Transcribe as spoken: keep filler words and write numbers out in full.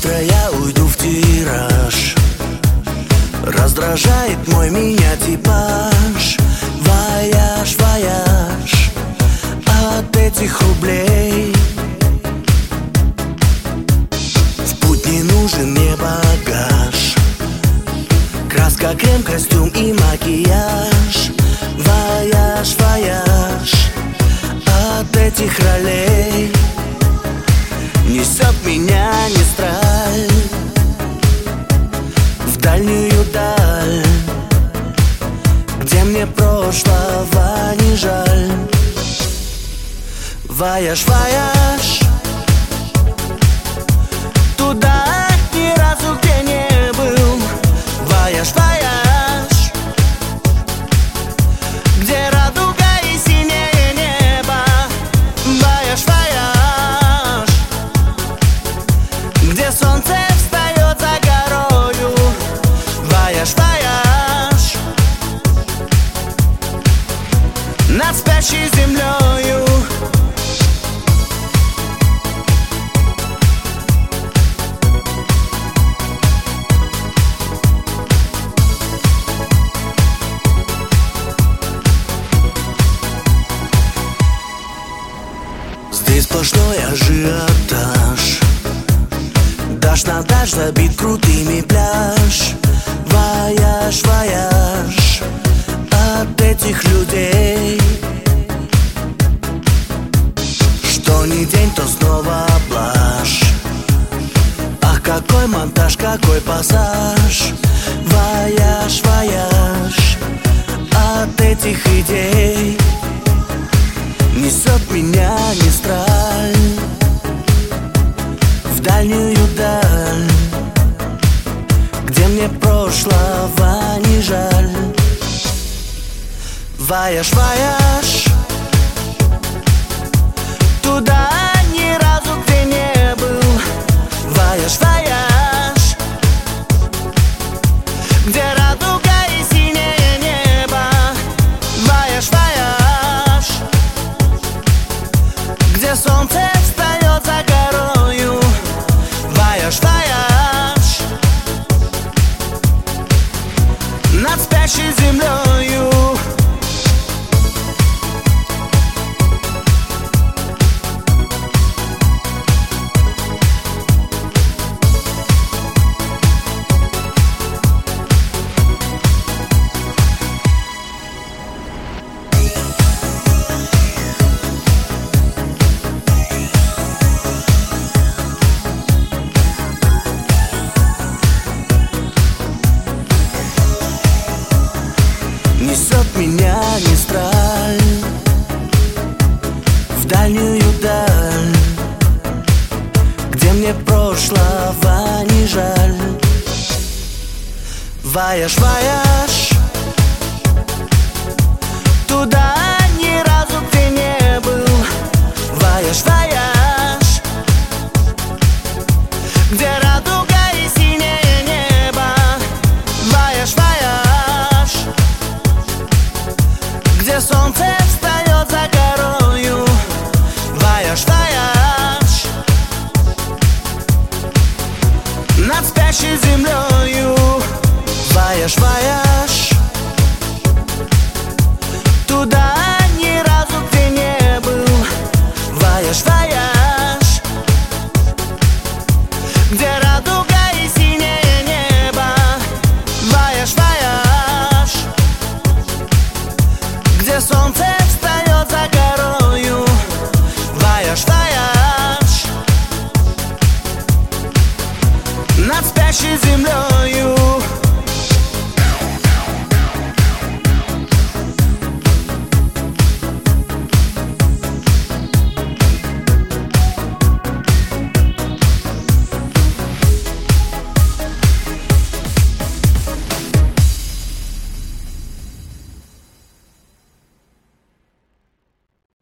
Завтра я уйду в тираж. Раздражает мой меня типаж. Вояж, вояж от этих рублей. В путь не нужен мне багаж. Краска, крем, костюм и макияж. Вояж, вояж от этих ролей. Несет меня Мистраль в дальнюю даль, где мне прошлого не жаль. Вояж, вояж туда ни разу, где не был. Вояж, вояж, где радуга и синее небо. Вояж, вояж, где солнце встает за горою. Вояж, вояж над спящей землею. Здесь сплошной ажиотаж. Дашь на дашь забит крутыми пляж. Вояж, вояж от этих людей. Что ни день, то снова блажь. Ах, какой монтаж, какой пассаж. Вояж, вояж от этих идей. Несет меня Мистраль в дальнюю даль, где мне прошлого не жаль. Вояж, вояж туда ни разу, где не был. Вояж, вояж, где радуга и синее небо. Вояж, вояж, где солнце встает за горою. Вояж, вояж над спящей землею. Несет меня Мистраль в дальнюю даль, где мне прошлого не жаль. Вояж, вояж туда